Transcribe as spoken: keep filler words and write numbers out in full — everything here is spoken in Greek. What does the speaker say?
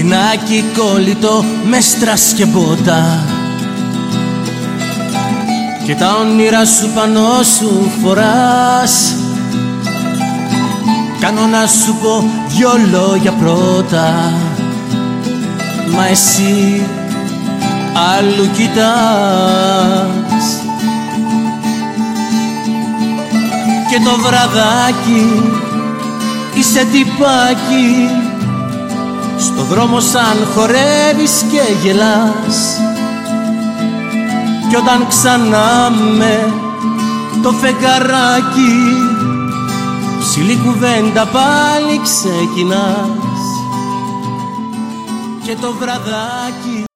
Τζινάκι κόλλητο με στρας και μπότα, και τα όνειρα σου πάνω σου φοράς. Κάνω να σου πω δυο λόγια πρώτα, μα εσύ αλλού κοιτάς. Και το βραδάκι είσαι τυπάκι, στο δρόμο σαν χορεύεις και γελάς. Κι όταν ξανά με το φεγγαράκι, ψηλή κουβέντα πάλι ξεκινάς. Και το βραδάκι